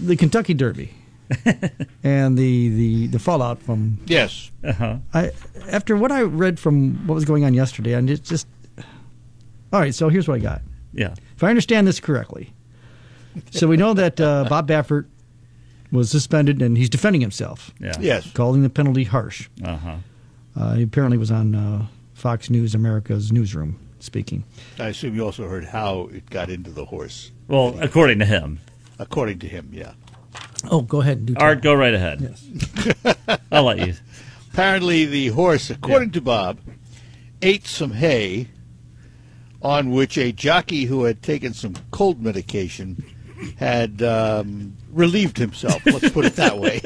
the Kentucky Derby and the fallout from. Yes. After what I read from what was going on yesterday, and it's just. All right, so here's what I got. Yeah. If I understand this correctly, so we know that Bob Baffert was suspended and he's defending himself. Yeah. Yes. Calling the penalty harsh. Uh-huh. He apparently was on Fox News America's newsroom speaking. I assume you also heard how it got into the horse. Well, according to him. According to him, yeah. Oh, go ahead and do Art, go right ahead. Yes. I'll let you. Apparently the horse, according to Bob, ate some hay on which a jockey who had taken some cold medication had relieved himself. Let's put it that way.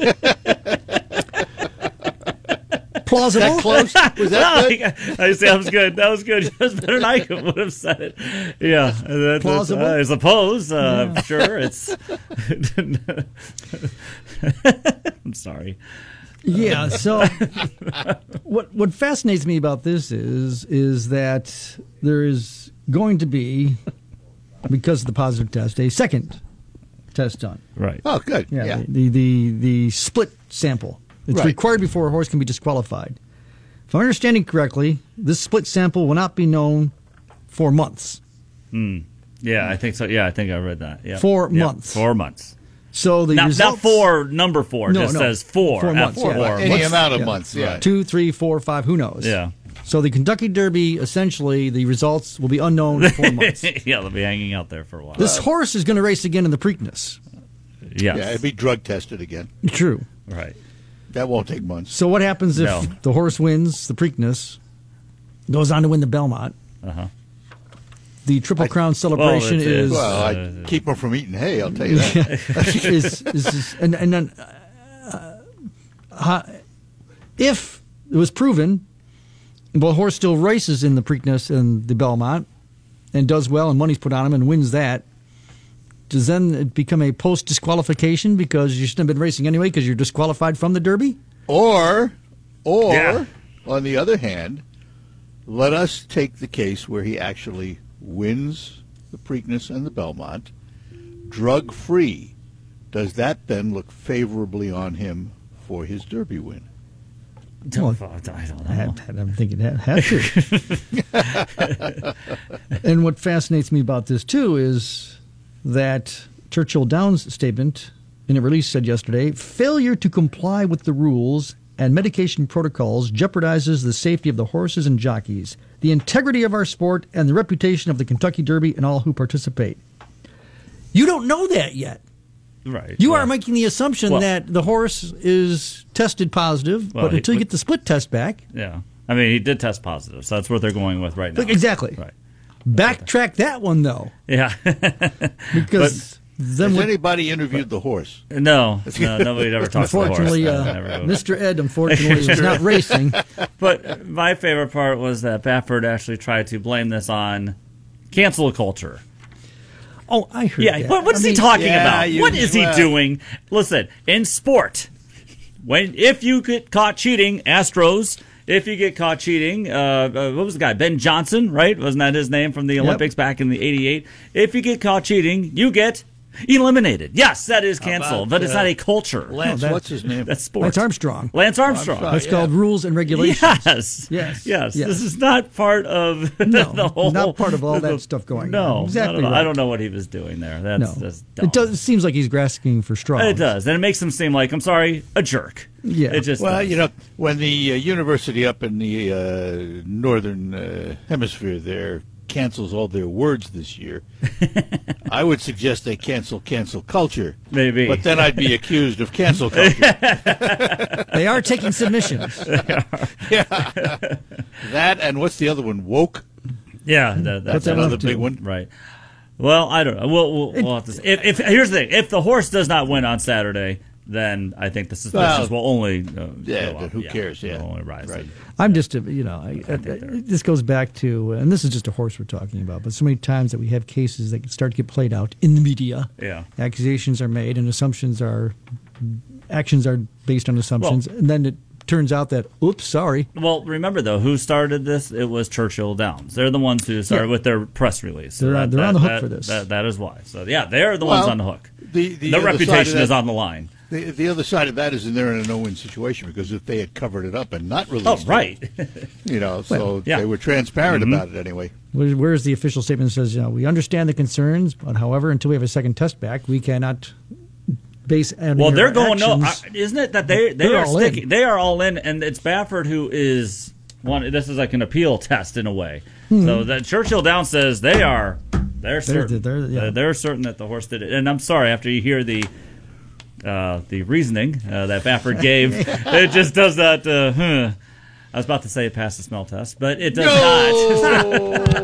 Plausible. That close? Was that good? I say that was good. That was good. That was better than I would have said it. Yeah. Plausible? I suppose. I'm sure it's. I'm sorry. Yeah. So, what fascinates me about this is that there is going to be, because of the positive test, a second test done. Right. Oh, good. Yeah. Yeah. The split sample. It's Right. required before a horse can be disqualified. If I'm understanding correctly, this split sample will not be known for months. Yeah, I think so. Yeah, I think I read that. Yeah. 4 months. 4 months. So the Not results, four, number four. No, just no. says 4. 4 months, F4. yeah. Any Months, amount of yeah. months, yeah. 2, 3, 4, 5, who knows? Yeah. So the Kentucky Derby, essentially, the results will be unknown for 4 months. Yeah, they'll be hanging out there for a while. This horse is going to race again in the Preakness. Yes. Yeah, it'd be drug tested again. True. Right. That won't take months. So what happens if No. the horse wins the Preakness, goes on to win the Belmont? Uh-huh. The Triple Crown celebration it's- is Well, I'd keep him from eating hay, I'll tell you that. is and then if it was proven, well, the horse still races in the Preakness and the Belmont and does well, and money's put on him and wins that. Does then it become a post disqualification because you shouldn't have been racing anyway because you're disqualified from the Derby? Or, Yeah. on the other hand, let us take the case where he actually wins the Preakness and the Belmont, drug-free. Does that then look favorably on him for his Derby win? Well, I don't know. I'm thinking that had to. And what fascinates me about this, too, is that Churchill Downs' statement in a release said yesterday, failure to comply with the rules and medication protocols jeopardizes the safety of the horses and jockeys, the integrity of our sport, and the reputation of the Kentucky Derby and all who participate. You don't know that yet. Right. You well, are making the assumption well- that the horse is tested positive, Well, but until you get the split test back. Yeah. I mean, he did test positive, so that's what they're going with right now. Exactly. Right. Backtrack that one, though, Yeah. because then Has what, anybody interviewed the horse? No, nobody ever talks to the horse. unfortunately, Never would. Mr. Ed, unfortunately, is not racing. But my favorite part was that Baffert actually tried to blame this on cancel culture. Oh, I heard Yeah, that. what is I he mean, talking yeah, about? What is he well- doing? Listen, in sport, if you get caught cheating, Astros. If you get caught cheating, what was the guy? Ben Johnson, right? Wasn't that his name from the Olympics back in the '88? If you get caught cheating, you get eliminated. Yes, that is canceled, but it's not a culture. Lance, that- what's his name? That's sports. Lance Armstrong. Lance Armstrong. That's called rules and regulations. Yes. Yes. Yes. Yes. This is not part of No, the whole. not part of all that stuff going no, on. Exactly not at all. right. I don't know what he was doing there. That's, No, that's dumb. it seems like he's grasping for straws. It does, and it makes him seem like, I'm sorry, a jerk. Yeah. It just Well, does. you know, when the university up in the northern hemisphere there cancels all their words this year, I would suggest they cancel culture. Maybe. But then I'd be accused of cancel culture. They are taking submissions. That and what's the other one? Woke? Yeah, that's What's that Another up to? big one. right. Well, I don't know. We'll have to see. If here's the thing, if the horse does not win on Saturday, then I think the suspicions will only Yeah, go but up. who cares? Yeah. It'll only rise. Right. I'm just, this goes back to, and this is just a horse we're talking about, but so many times that we have cases that start to get played out in the media. Yeah. Accusations are made and actions are based on assumptions, and then it turns out that, oops, sorry. Well, remember though, who started this? It was Churchill Downs. They're the ones who started with their press release. So They're on the hook for this. That is why. So yeah, they're the ones on the hook. their reputation is on the line. The other side of that is they're in a no-win situation because if they had covered it up and not released it, they were transparent about it anyway. Where's the official statement that says, we understand the concerns, but however, until we have a second test back, we cannot base any Well, they're going actions. isn't it that they are sticking? They are all in, and it's Baffert who is one. This is like an appeal test in a way. So that Churchill Downs says they're certain. They're certain that the horse did it. And I'm sorry, after you hear the reasoning that Baffert gave, it just does that. I was about to say it passed the smell test, but it does not.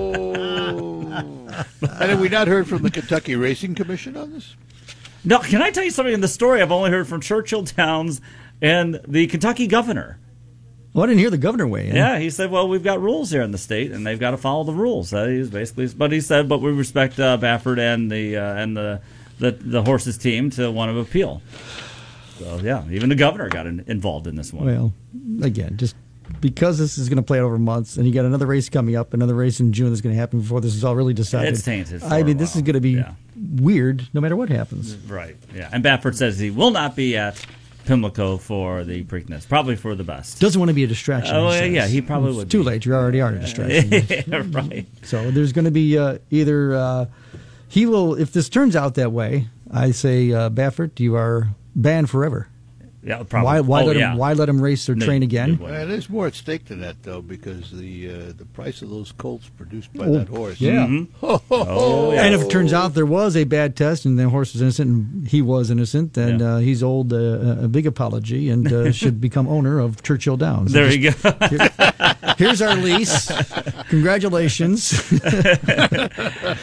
And have we not heard from the Kentucky Racing Commission on this? No, can I tell you something in the story? I've only heard from Churchill Downs and the Kentucky governor. Well, I didn't hear the governor weigh in. Yeah, he said, well, we've got rules here in the state, and they've got to follow the rules. He was basically, but he said, but we respect Baffert and the horses team to want to appeal. So, yeah, even the governor got involved in this one. Well, again, just because this is going to play out over months, and you got another race coming up, another race in June that's going to happen before this is all really decided. It's tainted. This is going to be weird no matter what happens. Right, yeah. And Baffert says he will not be at Pimlico for the Preakness, probably for the best. Doesn't want to be a distraction. Oh, yeah, he probably would. It's too late. You already are a distraction. Right. So there's going to be either he will, if this turns out that way, I say, Baffert, you are banned forever. Yeah, probably. Why let him race or train again? Well, there's more at stake than that, though, because the price of those colts produced by that horse. Yeah. Mm-hmm. And if it turns out there was a bad test and the horse was innocent and he was innocent, then he's owed a big apology and should become owner of Churchill Downs. There you go. Here's our lease. Congratulations.